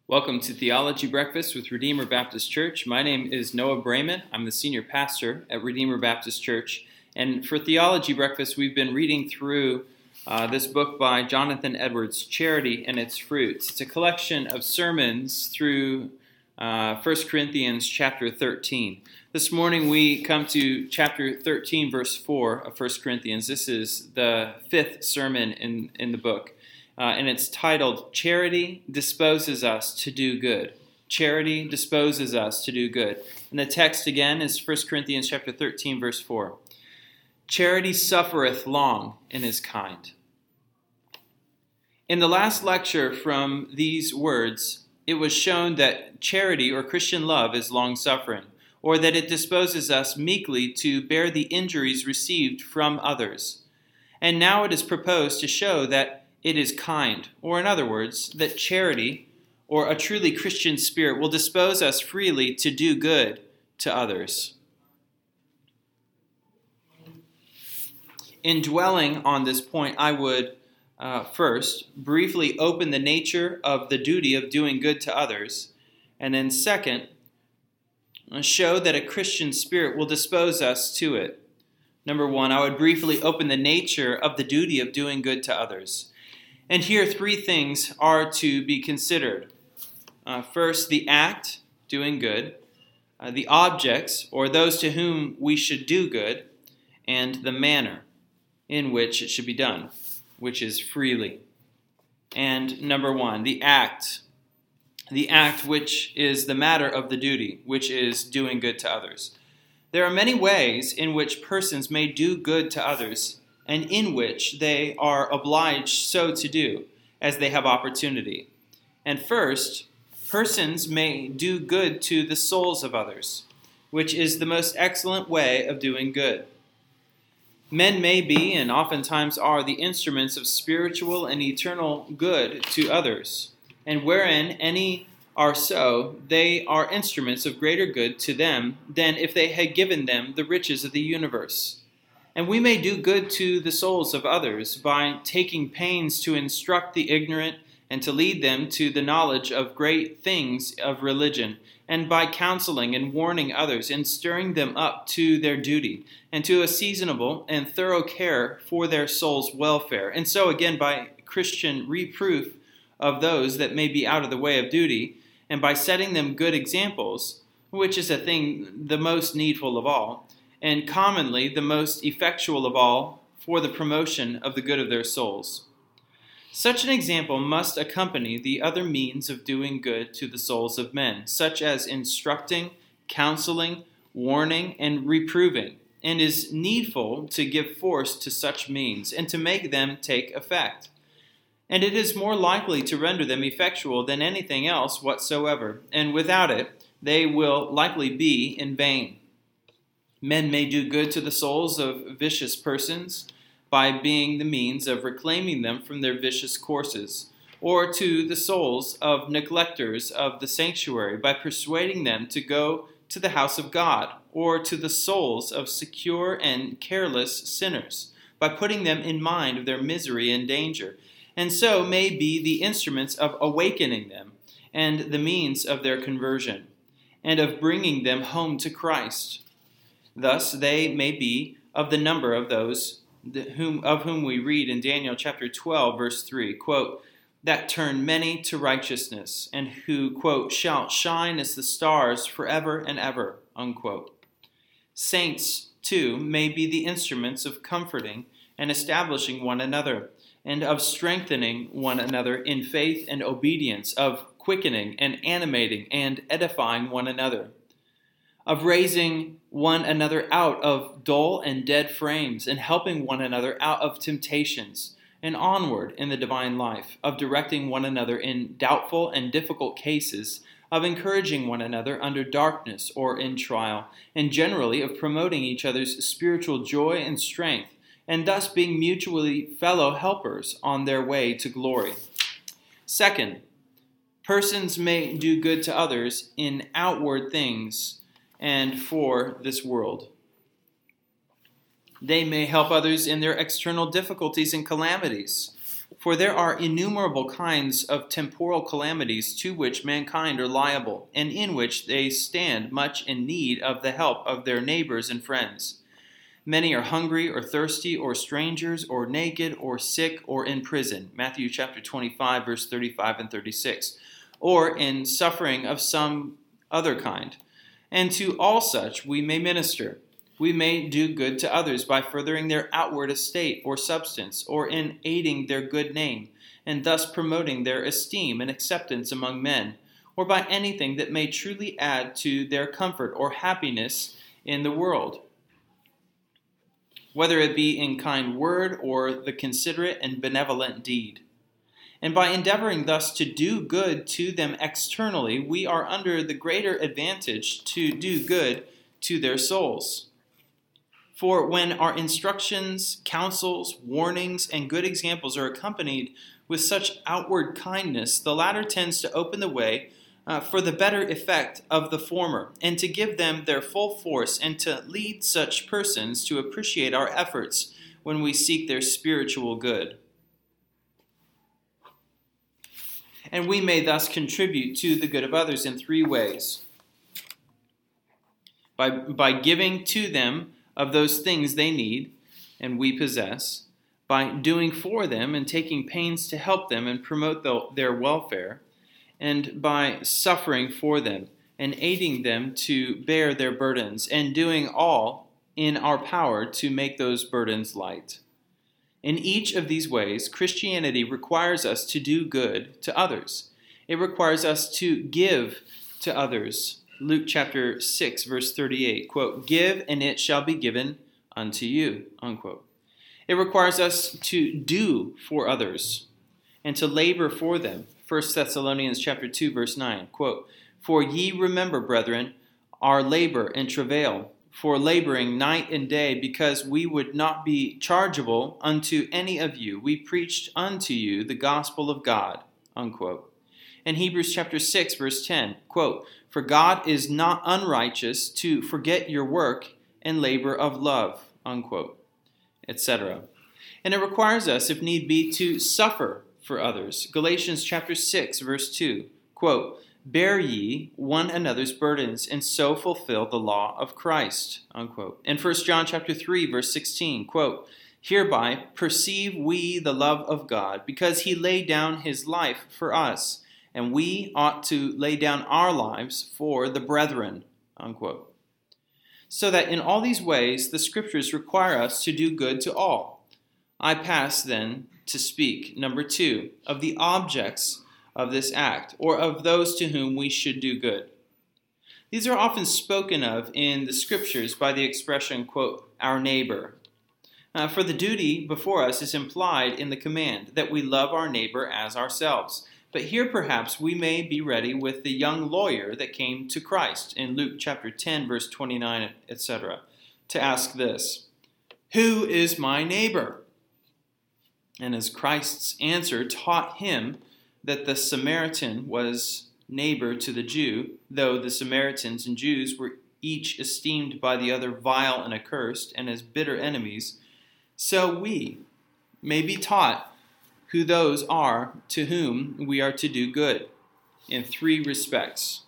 Welcome to Theology Breakfast with Redeemer Baptist Church. My name is Noah Brayman. I'm the senior pastor at Redeemer Baptist Church. And for Theology Breakfast, we've been reading through this book by Jonathan Edwards, Charity and Its Fruits. It's a collection of sermons through 1 Corinthians chapter 13. This morning we come to chapter 13, verse 4 of 1 Corinthians. This is the fifth sermon in the book. And it's titled, Charity Disposes Us to Do Good. Charity disposes us to do good. And the text again is 1 Corinthians chapter 13, verse 4. Charity suffereth long and is kind. In the last lecture from these words, it was shown that charity or Christian love is long-suffering, or that it disposes us meekly to bear the injuries received from others. And now it is proposed to show that it is kind, or in other words, that charity, or a truly Christian spirit, will dispose us freely to do good to others. In dwelling on this point, I would first briefly open the nature of the duty of doing good to others, and then second, show that a Christian spirit will dispose us to it. Number one, I would briefly open the nature of the duty of doing good to others. And here three things are to be considered. First, the act, doing good, the objects, or those to whom we should do good, and the manner in which it should be done, which is freely. And number one, the act which is the matter of the duty, which is doing good to others. There are many ways in which persons may do good to others, and in which they are obliged so to do, as they have opportunity. And first, persons may do good to the souls of others, which is the most excellent way of doing good. Men may be, and oftentimes are, the instruments of spiritual and eternal good to others, and wherein any are so, they are instruments of greater good to them than if they had given them the riches of the universe. And we may do good to the souls of others by taking pains to instruct the ignorant and to lead them to the knowledge of great things of religion, and by counseling and warning others and stirring them up to their duty and to a seasonable and thorough care for their soul's welfare. And so again, by Christian reproof of those that may be out of the way of duty, and by setting them good examples, which is a thing the most needful of all, and commonly the most effectual of all for the promotion of the good of their souls. Such an example must accompany the other means of doing good to the souls of men, such as instructing, counseling, warning, and reproving, and is needful to give force to such means and to make them take effect. And it is more likely to render them effectual than anything else whatsoever, and without it they will likely be in vain. Men may do good to the souls of vicious persons by being the means of reclaiming them from their vicious courses, or to the souls of neglectors of the sanctuary by persuading them to go to the house of God, or to the souls of secure and careless sinners by putting them in mind of their misery and danger, and so may be the instruments of awakening them and the means of their conversion, and of bringing them home to Christ. Thus they may be of the number of those of whom we read in Daniel chapter 12, verse 3, quote, that turn many to righteousness, and who, quote, shall shine as the stars forever and ever, unquote. Saints, too, may be the instruments of comforting and establishing one another, and of strengthening one another in faith and obedience, of quickening and animating and edifying one another, of raising one another out of dull and dead frames, and helping one another out of temptations, and onward in the divine life, of directing one another in doubtful and difficult cases, of encouraging one another under darkness or in trial, and generally of promoting each other's spiritual joy and strength, and thus being mutually fellow helpers on their way to glory. Second, persons may do good to others in outward things and for this world. They may help others in their external difficulties and calamities, For there are innumerable kinds of temporal calamities to which mankind are liable, and in which they stand much in need of the help of their neighbors and friends. Many are hungry or thirsty or strangers or naked or sick or in prison. Matthew chapter 25, verse 35 and 36. Or in suffering of some other kind. And to all such we may minister. We may do good to others by furthering their outward estate or substance, or in aiding their good name, and thus promoting their esteem and acceptance among men, or by anything that may truly add to their comfort or happiness in the world, whether it be in kind word or the considerate and benevolent deed. And by endeavoring thus to do good to them externally, we are under the greater advantage to do good to their souls. For when our instructions, counsels, warnings, and good examples are accompanied with such outward kindness, the latter tends to open the way for the better effect of the former, and to give them their full force, and to lead such persons to appreciate our efforts when we seek their spiritual good. And we may thus contribute to the good of others in three ways. By giving to them of those things they need and we possess, by doing for them and taking pains to help them and promote their welfare, and by suffering for them and aiding them to bear their burdens, and doing all in our power to make those burdens light. In each of these ways, Christianity requires us to do good to others. It requires us to give to others. Luke chapter 6, verse 38, quote, "Give, and it shall be given unto you," unquote. It requires us to do for others and to labor for them. 1 Thessalonians chapter 2, verse 9, quote, "For ye remember, brethren, our labor and travail, for laboring night and day, because we would not be chargeable unto any of you. We preached unto you the gospel of God," unquote. In Hebrews chapter 6, verse 10, quote, "For God is not unrighteous to forget your work and labor of love," unquote, etc. And it requires us, if need be, to suffer for others. Galatians chapter 6, verse 2, quote, "Bear ye one another's burdens, and so fulfill the law of Christ," unquote. In 1 John chapter 3, verse 16, quote, "Hereby perceive we the love of God, because he laid down his life for us, and we ought to lay down our lives for the brethren," unquote. So that in all these ways, the scriptures require us to do good to all. I pass then to speak, number 2, of the objects of this act, or of those to whom we should do good. These are often spoken of in the scriptures by the expression, quote, "our neighbor." For the duty before us is implied in the command that we love our neighbor as ourselves. But here perhaps we may be ready with the young lawyer that came to Christ in Luke chapter 10, verse 29, etc., to ask this, "Who is my neighbor?" And as Christ's answer taught him that the Samaritan was neighbor to the Jew, though the Samaritans and Jews were each esteemed by the other vile and accursed, and as bitter enemies, so we may be taught who those are to whom we are to do good, in three respects.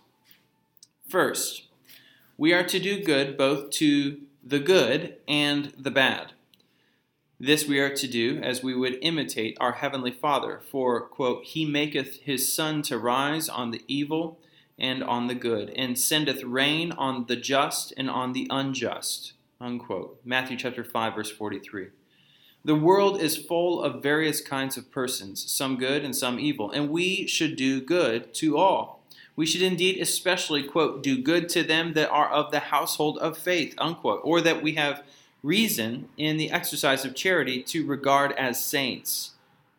First, we are to do good both to the good and the bad. This we are to do as we would imitate our heavenly Father, for, quote, "He maketh his sun to rise on the evil and on the good, and sendeth rain on the just and on the unjust," unquote. Matthew chapter 5, verse 43. The world is full of various kinds of persons, some good and some evil, and we should do good to all. We should indeed especially, quote, "do good to them that are of the household of faith," unquote, or that we have reason in the exercise of charity to regard as saints.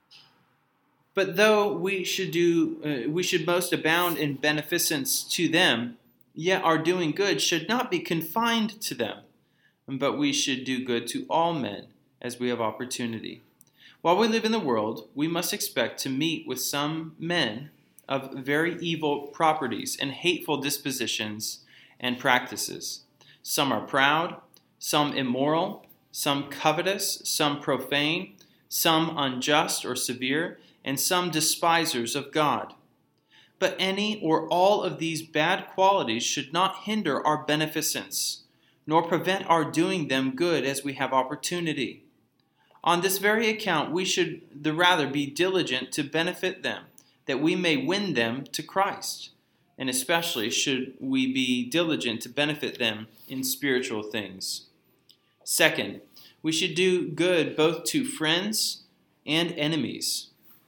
But though we should most abound in beneficence to them, yet our doing good should not be confined to them, but we should do good to all men as we have opportunity. While we live in the world, we must expect to meet with some men of very evil properties and hateful dispositions and practices. Some are proud, some immoral, some covetous, some profane, some unjust or severe, and some despisers of God. But any or all of these bad qualities should not hinder our beneficence, nor prevent our doing them good as we have opportunity. On this very account, we should the rather be diligent to benefit them, that we may win them to Christ. And especially should we be diligent to benefit them in spiritual things. Second, we should do good both to friends and enemies.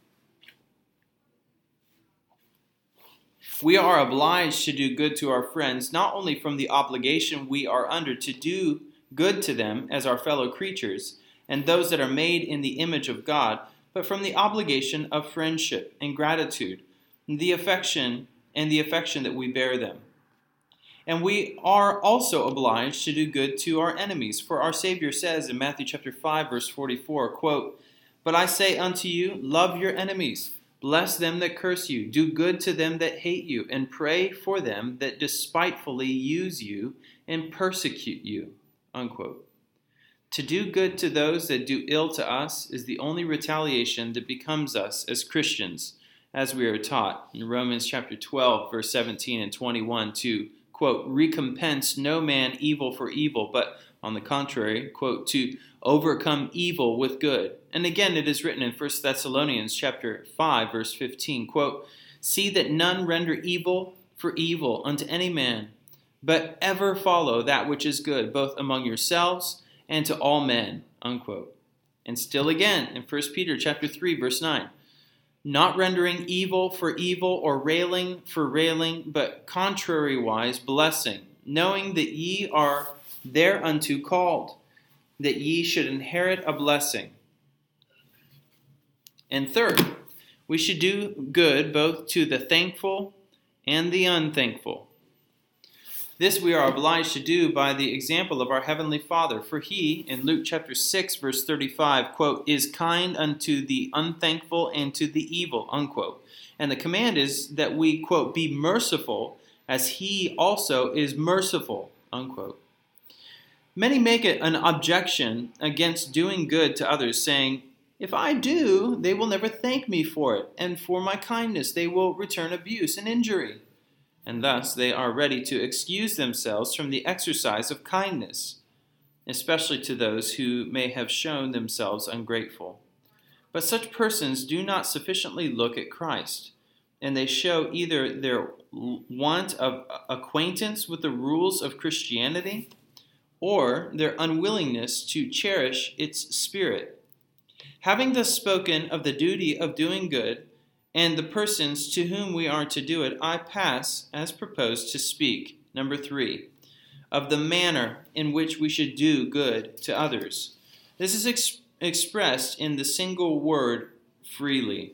We are obliged to do good to our friends, not only from the obligation we are under to do good to them as our fellow creatures, and those that are made in the image of God, but from the obligation of friendship and gratitude, the affection that we bear them. And we are also obliged to do good to our enemies. For our Savior says in Matthew chapter 5, verse 44, quote, "But I say unto you, love your enemies, bless them that curse you, do good to them that hate you, and pray for them that despitefully use you and persecute you." Unquote. To do good to those that do ill to us is the only retaliation that becomes us as Christians, as we are taught in Romans chapter 12, verse 17 and 21, to, quote, "recompense no man evil for evil, but on the contrary," quote, "to overcome evil with good." And again, it is written in 1 Thessalonians chapter 5, verse 15, quote, "See that none render evil for evil unto any man, but ever follow that which is good, both among yourselves and to all men," unquote. And still again in 1 Peter chapter 3, verse 9, "Not rendering evil for evil or railing for railing, but contrariwise blessing, knowing that ye are thereunto called, that ye should inherit a blessing." And third, we should do good both to the thankful and the unthankful. This we are obliged to do by the example of our Heavenly Father, for He, in Luke chapter 6, verse 35, quote, "is kind unto the unthankful and to the evil," unquote. And the command is that we, quote, "be merciful as He also is merciful," unquote. Many make it an objection against doing good to others, saying, "If I do, they will never thank me for it, and for my kindness they will return abuse and injury." And thus they are ready to excuse themselves from the exercise of kindness, especially to those who may have shown themselves ungrateful. But such persons do not sufficiently look at Christ, and they show either their want of acquaintance with the rules of Christianity or their unwillingness to cherish its spirit. Having thus spoken of the duty of doing good, and the persons to whom we are to do it, I pass, as proposed, to speak, number 3, of the manner in which we should do good to others. This is expressed in the single word, freely.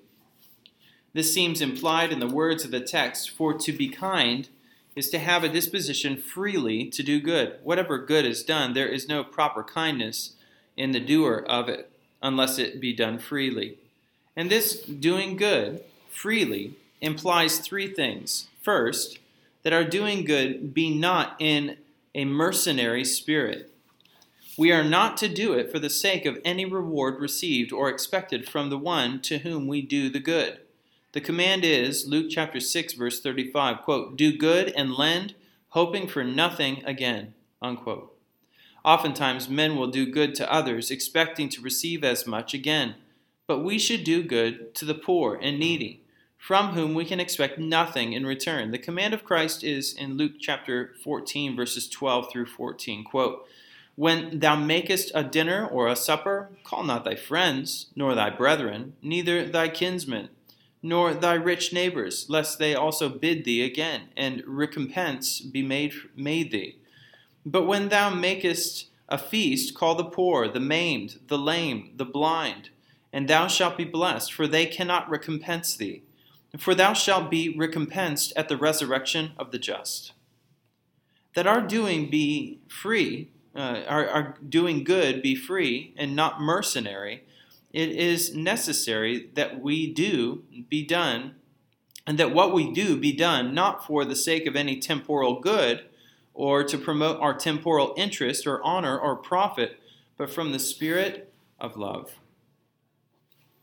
This seems implied in the words of the text, for to be kind is to have a disposition freely to do good. Whatever good is done, there is no proper kindness in the doer of it, unless it be done freely. And this doing good freely implies 3 things. First, that our doing good be not in a mercenary spirit. We are not to do it for the sake of any reward received or expected from the one to whom we do the good. The command is, Luke chapter 6, verse 35, quote, "Do good and lend, hoping for nothing again," unquote. Oftentimes men will do good to others, expecting to receive as much again. But we should do good to the poor and needy, from whom we can expect nothing in return. The command of Christ is in Luke chapter 14, verses 12 through 14, quote, "When thou makest a dinner or a supper, call not thy friends, nor thy brethren, neither thy kinsmen, nor thy rich neighbors, lest they also bid thee again, and recompense be made thee. But when thou makest a feast, call the poor, the maimed, the lame, the blind, and thou shalt be blessed, for they cannot recompense thee. For thou shalt be recompensed at the resurrection of the just." That our doing be free, our doing good be free and not mercenary, it is necessary that we do be done, and that what we do be done not for the sake of any temporal good, or to promote our temporal interest or honor or profit, but from the spirit of love.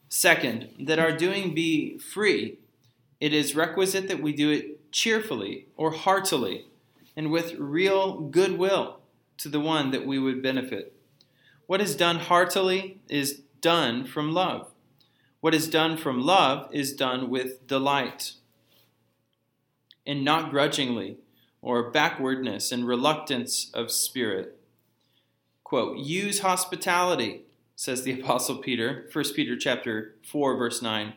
Second, that our doing be free. It is requisite that we do it cheerfully or heartily and with real goodwill to the one that we would benefit. What is done heartily is done from love. What is done from love is done with delight, and not grudgingly or backwardness and reluctance of spirit. Quote, use hospitality, says the Apostle Peter, 1 Peter chapter 4, verse 9,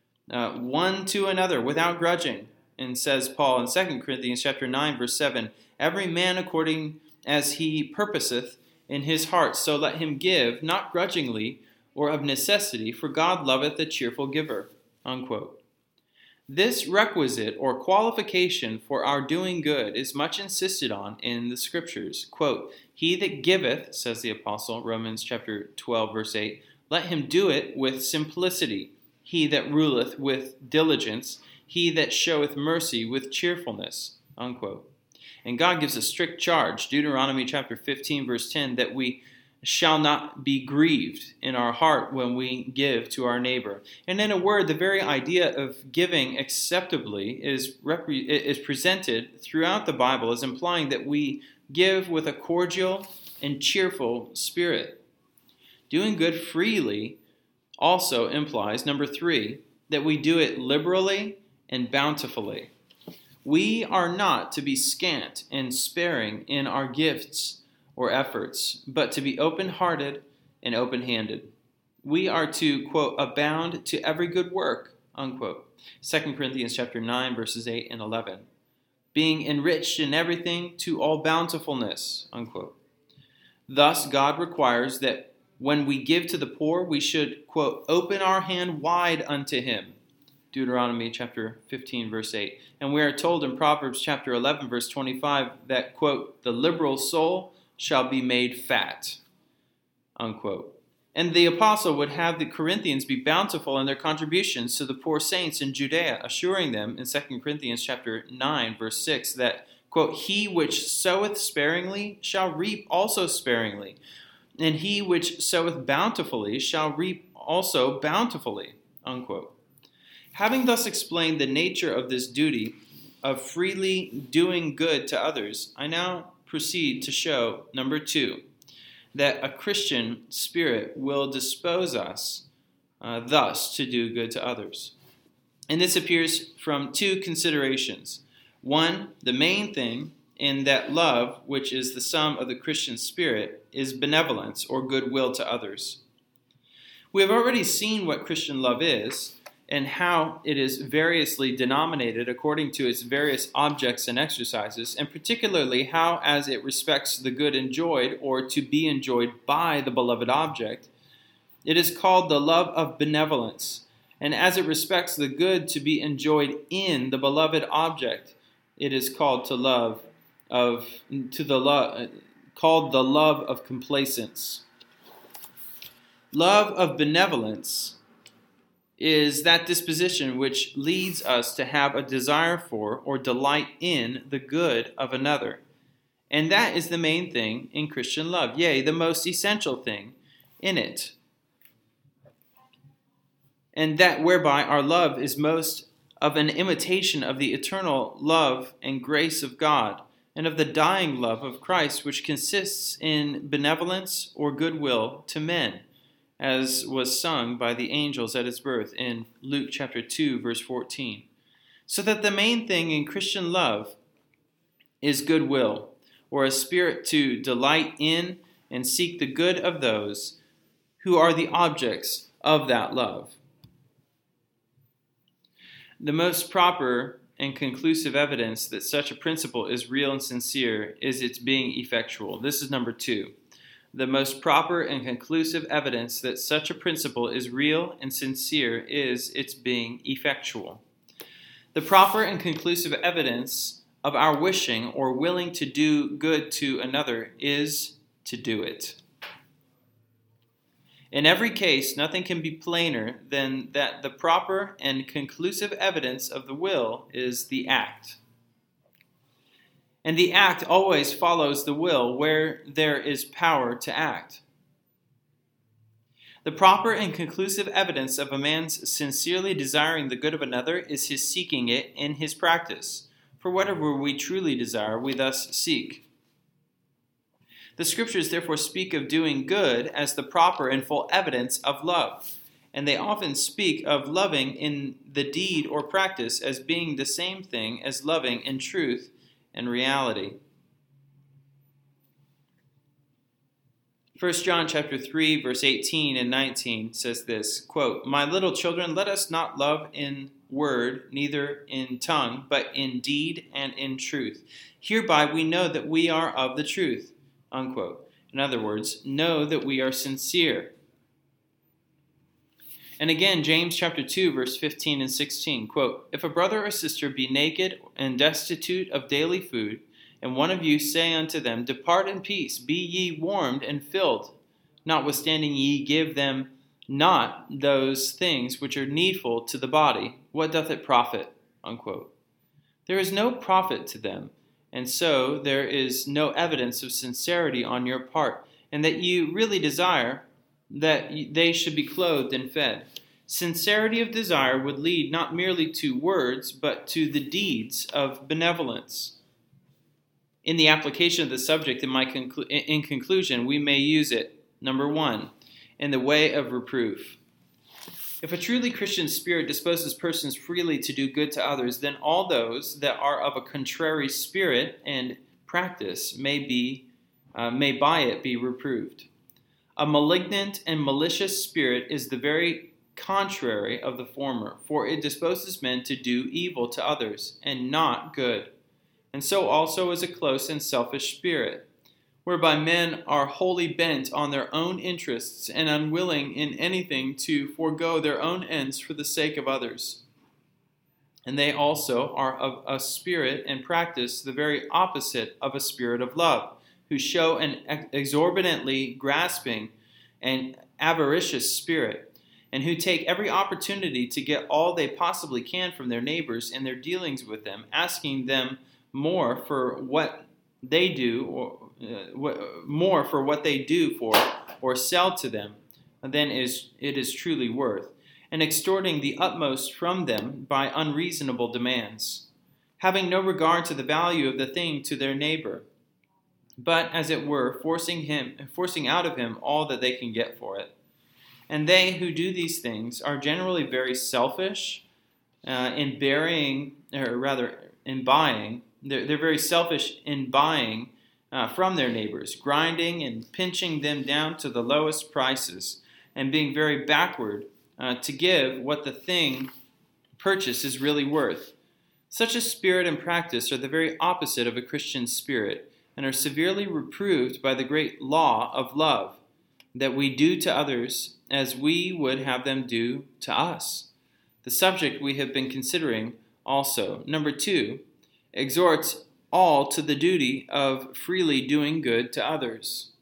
one to another without grudging. And says Paul in 2 Corinthians chapter 9, verse 7, every man according as he purposeth in his heart, so let him give, not grudgingly or of necessity, for God loveth a cheerful giver. Unquote. This requisite or qualification for our doing good is much insisted on in the Scriptures. Quote, he that giveth, says the Apostle, Romans chapter 12, verse 8, let him do it with simplicity. He that ruleth with diligence, he that showeth mercy with cheerfulness. Unquote. And God gives a strict charge, Deuteronomy chapter 15, verse 10, that we shall not be grieved in our heart when we give to our neighbor. And in a word, the very idea of giving acceptably is presented throughout the Bible as implying that we give with a cordial and cheerful spirit. Doing good freely also implies, number 3, that we do it liberally and bountifully. We are not to be scant and sparing in our gifts or efforts, but to be open-hearted and open-handed. We are to, quote, abound to every good work, unquote. 2 Corinthians chapter 9, verses 8 and 11. Being enriched in everything to all bountifulness, unquote. Thus, God requires that when we give to the poor, we should, quote, open our hand wide unto him. Deuteronomy chapter 15, verse 8. And we are told in Proverbs chapter 11, verse 25, that, quote, the liberal soul shall be made fat, unquote. And the apostle would have the Corinthians be bountiful in their contributions to the poor saints in Judea, assuring them in 2 Corinthians chapter 9, verse 6, that, quote, he which soweth sparingly shall reap also sparingly, and he which soweth bountifully shall reap also bountifully, unquote. Having thus explained the nature of this duty of freely doing good to others, I now proceed to show, number 2, that a Christian spirit will dispose us thus to do good to others. And this appears from 2 considerations. One, the main thing in that love, which is the sum of the Christian spirit, is benevolence or goodwill to others. We have already seen what Christian love is, and how it is variously denominated according to its various objects and exercises, and particularly how, as it respects the good enjoyed or to be enjoyed by the beloved object, it is called the love of benevolence, and as it respects the good to be enjoyed in the beloved object, it is called the love of complacence. Love of benevolence is that disposition which leads us to have a desire for or delight in the good of another. And that is the main thing in Christian love, yea, the most essential thing in it. And that whereby our love is most of an imitation of the eternal love and grace of God, and of the dying love of Christ, which consists in benevolence or goodwill to men, as was sung by the angels at his birth in Luke chapter 2, verse 14. So that the main thing in Christian love is goodwill, or a spirit to delight in and seek the good of those who are the objects of that love. The most proper and conclusive evidence that such a principle is real and sincere is its being effectual. This is number 2. The most proper and conclusive evidence that such a principle is real and sincere is its being effectual. The proper and conclusive evidence of our wishing or willing to do good to another is to do it. In every case, nothing can be plainer than that the proper and conclusive evidence of the will is the act. And the act always follows the will where there is power to act. The proper and conclusive evidence of a man's sincerely desiring the good of another is his seeking it in his practice. For whatever we truly desire, we thus seek. The Scriptures therefore speak of doing good as the proper and full evidence of love, and they often speak of loving in the deed or practice as being the same thing as loving in truth and reality. 1 John chapter 3, verse 18 and 19 says this, quote, "My little children, let us not love in word, neither in tongue, but in deed and in truth. Hereby we know that we are of the truth," unquote. In other words, know that we are sincere. And again, James chapter 2, verse 15 and 16, quote, "If a brother or sister be naked and destitute of daily food, and one of you say unto them, Depart in peace, be ye warmed and filled, notwithstanding ye give them not those things which are needful to the body, what doth it profit?" Unquote. There is no profit to them, and so there is no evidence of sincerity on your part, and that you really desire that they should be clothed and fed. Sincerity of desire would lead not merely to words, but to the deeds of benevolence. In the application of the subject, in conclusion, we may use it, number 1, in the way of reproof. If a truly Christian spirit disposes persons freely to do good to others, then all those that are of a contrary spirit and practice may by it be reproved. A malignant and malicious spirit is the very contrary of the former, for it disposes men to do evil to others, and not good. And so also is a close and selfish spirit, whereby men are wholly bent on their own interests and unwilling in anything to forego their own ends for the sake of others. And they also are of a spirit and practice the very opposite of a spirit of love, who show an exorbitantly grasping and avaricious spirit, and who take every opportunity to get all they possibly can from their neighbors in their dealings with them, asking them more for what they do or sell to them than it is truly worth, and extorting the utmost from them by unreasonable demands, having no regard to the value of the thing to their neighbor, but as it were forcing out of him all that they can get for it. And they who do these things are generally very selfish in buying. They're very selfish in buying from their neighbors, grinding and pinching them down to the lowest prices, and being very backward to give what the thing purchased is really worth. Such a spirit and practice are the very opposite of a Christian spirit, and are severely reproved by the great law of love, that we do to others as we would have them do to us. The subject we have been considering also. Number 2, exhorts all to the duty of freely doing good to others.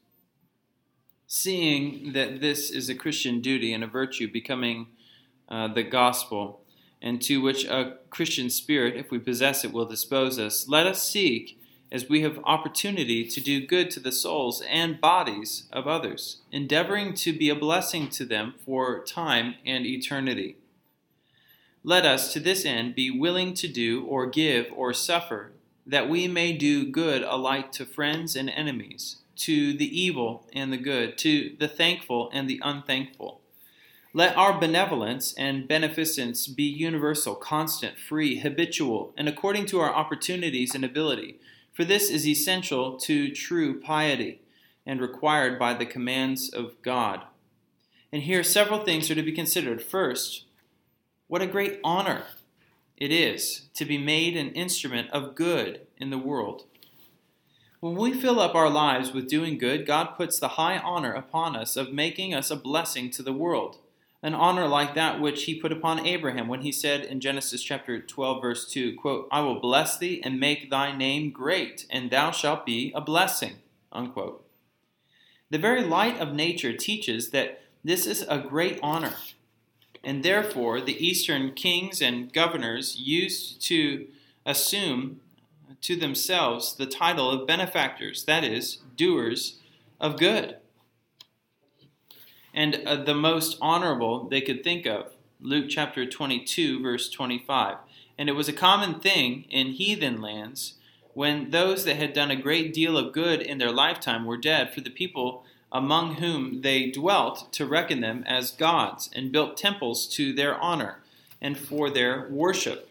Seeing that this is a Christian duty and a virtue becoming the gospel, and to which a Christian spirit, if we possess it, will dispose us, let us seek, as we have opportunity, to do good to the souls and bodies of others, endeavoring to be a blessing to them for time and eternity. Let us, to this end, be willing to do or give or suffer, that we may do good alike to friends and enemies, to the evil and the good, to the thankful and the unthankful. Let our benevolence and beneficence be universal, constant, free, habitual, and according to our opportunities and ability, for this is essential to true piety and required by the commands of God. And here several things are to be considered. First, what a great honor it is to be made an instrument of good in the world. When we fill up our lives with doing good, God puts the high honor upon us of making us a blessing to the world, an honor like that which he put upon Abraham when he said in Genesis chapter 12, verse 2, quote, "I will bless thee and make thy name great, and thou shalt be a blessing," unquote. The very light of nature teaches that this is a great honor. And therefore, the Eastern kings and governors used to assume to themselves the title of benefactors, that is, doers of good. and the most honorable they could think of. Luke chapter 22, verse 25. And it was a common thing in heathen lands, when those that had done a great deal of good in their lifetime were dead, for the people among whom they dwelt to reckon them as gods, and built temples to their honor and for their worship.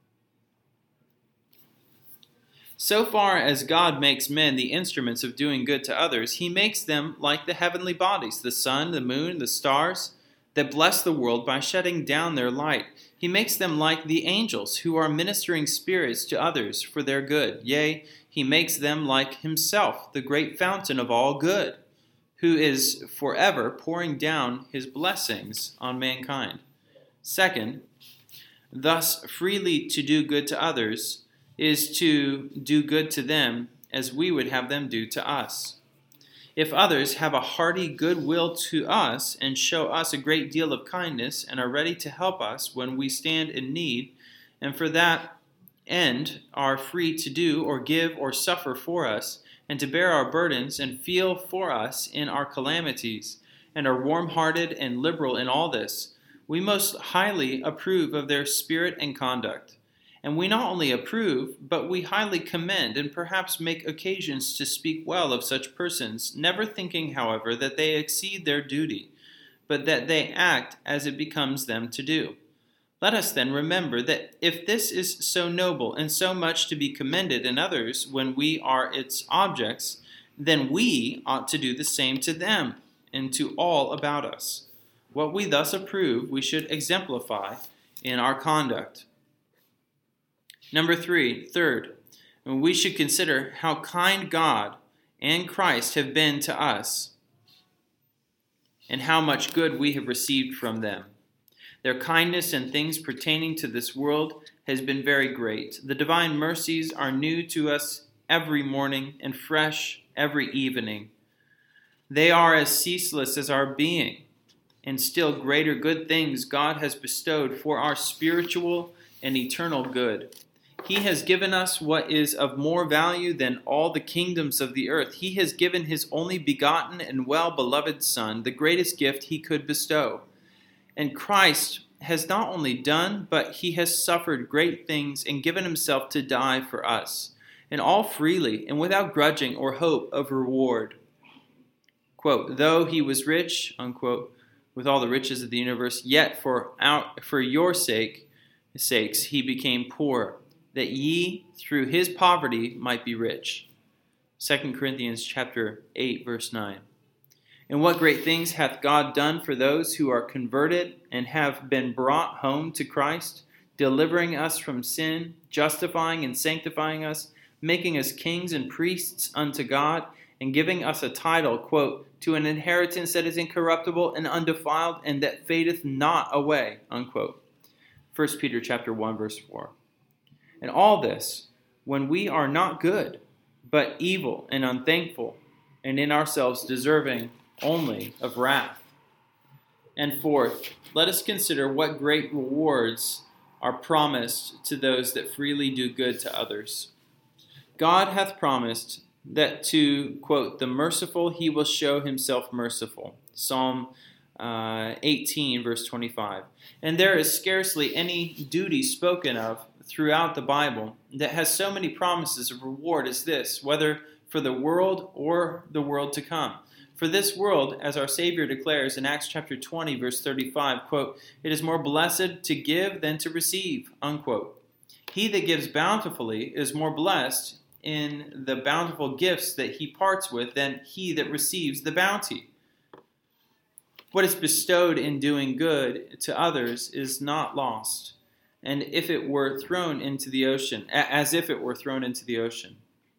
So far as God makes men the instruments of doing good to others, he makes them like the heavenly bodies, the sun, the moon, the stars, that bless the world by shedding down their light. He makes them like the angels, who are ministering spirits to others for their good. Yea, he makes them like himself, the great fountain of all good, who is forever pouring down his blessings on mankind. Second, thus freely to do good to others is to do good to them as we would have them do to us. If others have a hearty good will to us and show us a great deal of kindness and are ready to help us when we stand in need, and for that end are free to do or give or suffer for us, and to bear our burdens and feel for us in our calamities, and are warm-hearted and liberal in all this, we most highly approve of their spirit and conduct. And we not only approve, but we highly commend and perhaps make occasions to speak well of such persons, never thinking, however, that they exceed their duty, but that they act as it becomes them to do. Let us then remember that if this is so noble and so much to be commended in others when we are its objects, then we ought to do the same to them and to all about us. What we thus approve, we should exemplify in our conduct. Third, we should consider how kind God and Christ have been to us and how much good we have received from them. Their kindness in things pertaining to this world has been very great. The divine mercies are new to us every morning and fresh every evening. They are as ceaseless as our being, and still greater good things God has bestowed for our spiritual and eternal good. He has given us what is of more value than all the kingdoms of the earth. He has given his only begotten and well-beloved Son, the greatest gift he could bestow. And Christ has not only done, but he has suffered great things and given himself to die for us, and all freely and without grudging or hope of reward. Quote, though he was rich, unquote, with all the riches of the universe, yet for your sakes he became poor, that ye through his poverty might be rich. 2 Corinthians chapter 8, verse 9. And what great things hath God done for those who are converted and have been brought home to Christ, delivering us from sin, justifying and sanctifying us, making us kings and priests unto God, and giving us a title, quote, to an inheritance that is incorruptible and undefiled, and that fadeth not away, unquote. 1 Peter chapter 1, verse 4. And all this, when we are not good, but evil and unthankful, and in ourselves deserving only of wrath. And fourth, let us consider what great rewards are promised to those that freely do good to others. God hath promised that to, quote, the merciful he will show himself merciful. Psalm 18, verse 25. And there is scarcely any duty spoken of throughout the Bible that has so many promises of reward as this, whether for the world or the world to come. For this world, as our Savior declares in Acts chapter 20, verse 35, quote, it is more blessed to give than to receive, unquote. He that gives bountifully is more blessed in the bountiful gifts that he parts with than he that receives the bounty. What is bestowed in doing good to others is not lost, and if it were thrown into the ocean, as if it were thrown into the ocean.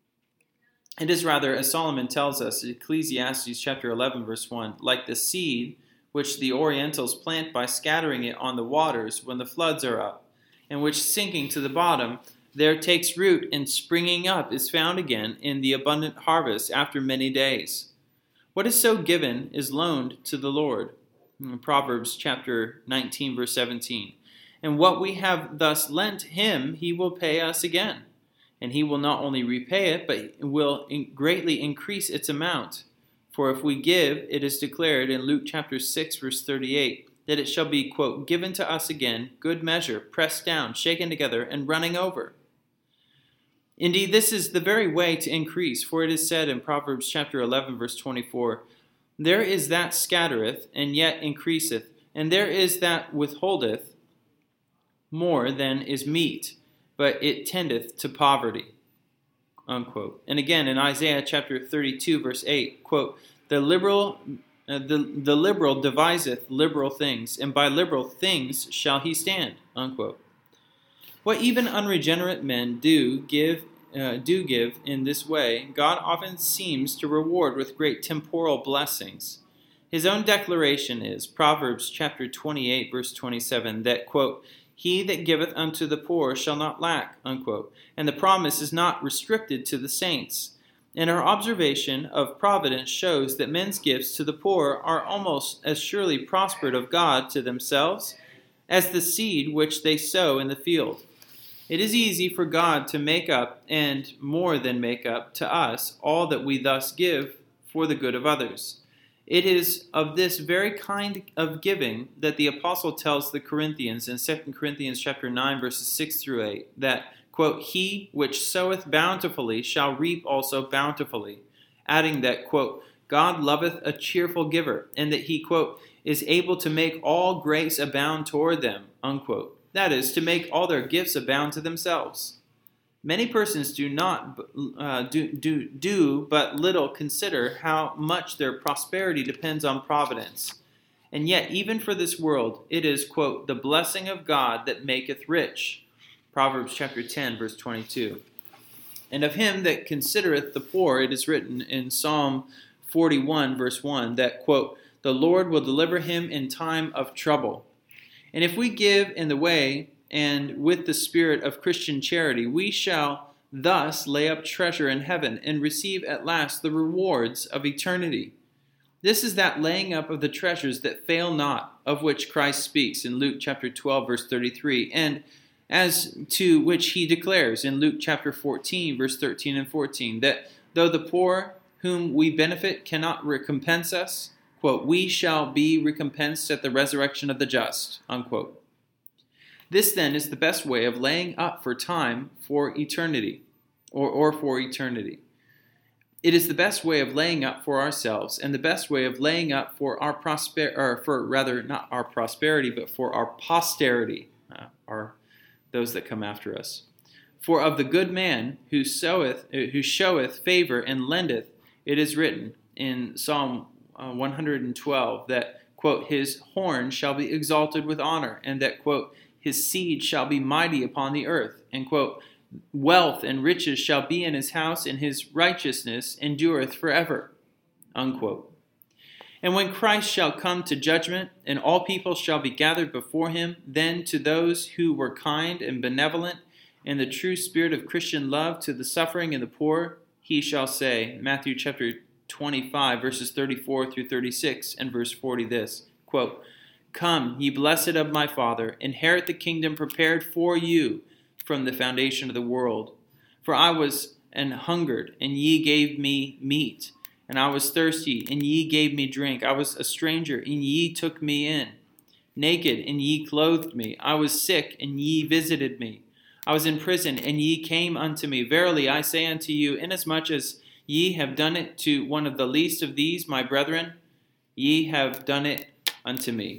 It is rather, as Solomon tells us, Ecclesiastes chapter 11, verse 1, like the seed which the Orientals plant by scattering it on the waters when the floods are up, and which sinking to the bottom, there takes root and springing up is found again in the abundant harvest after many days. What is so given is loaned to the Lord. In Proverbs chapter 19, verse 17. And what we have thus lent him, he will pay us again. And he will not only repay it, but will greatly increase its amount. For if we give, it is declared in Luke chapter 6, verse 38, that it shall be, quote, given to us again, good measure, pressed down, shaken together, and running over. Indeed, this is the very way to increase, for it is said in Proverbs chapter 11, verse 24, there is that scattereth, and yet increaseth, and there is that withholdeth more than is meet, but it tendeth to poverty. Unquote. And again, in Isaiah chapter 32, verse 8, quote, the liberal deviseth liberal things, and by liberal things shall he stand. Unquote. What even unregenerate men do give in this way, God often seems to reward with great temporal blessings. His own declaration is, Proverbs chapter 28, verse 27, that, quote, he that giveth unto the poor shall not lack, unquote. And the promise is not restricted to the saints. And our observation of providence shows that men's gifts to the poor are almost as surely prospered of God to themselves as the seed which they sow in the field. It is easy for God to make up, and more than make up, to us all that we thus give for the good of others. It is of this very kind of giving that the apostle tells the Corinthians in 2 Corinthians chapter 9, verses 6 through 8, that, quote, he which soweth bountifully shall reap also bountifully, adding that, quote, God loveth a cheerful giver, and that he, quote, is able to make all grace abound toward them, unquote. That is, to make all their gifts abound to themselves. Many persons do but little consider how much their prosperity depends on providence. And yet, even for this world, it is, quote, the blessing of God that maketh rich. Proverbs chapter 10, verse 22. And of him that considereth the poor, it is written in Psalm 41, verse 1, that, quote, the Lord will deliver him in time of trouble. And if we give in the way and with the spirit of Christian charity, we shall thus lay up treasure in heaven and receive at last the rewards of eternity. This is that laying up of the treasures that fail not, of which Christ speaks in Luke chapter 12, verse 33, and as to which he declares in Luke chapter 14, verse 13 and 14, that though the poor whom we benefit cannot recompense us, quote, we shall be recompensed at the resurrection of the just, unquote. This, then, is the best way of laying up for time for eternity, or for eternity. It is the best way of laying up for ourselves, and the best way of laying up for our not our prosperity, but for our posterity, those that come after us. For of the good man who showeth favor and lendeth, it is written in Psalm 112 that, quote, his horn shall be exalted with honor, and that, quote, his seed shall be mighty upon the earth, and, quote, wealth and riches shall be in his house, and his righteousness endureth forever, unquote. And when Christ shall come to judgment, and all people shall be gathered before him, then to those who were kind and benevolent in the true spirit of Christian love to the suffering and the poor, he shall say, Matthew chapter 25, verses 34 through 36, and verse 40 this, quote, come, ye blessed of my Father, inherit the kingdom prepared for you from the foundation of the world. For I was an hungered, and ye gave me meat, and I was thirsty, and ye gave me drink. I was a stranger, and ye took me in. Naked, and ye clothed me. I was sick, and ye visited me. I was in prison, and ye came unto me. Verily I say unto you, inasmuch as ye have done it to one of the least of these, my brethren, ye have done it unto me.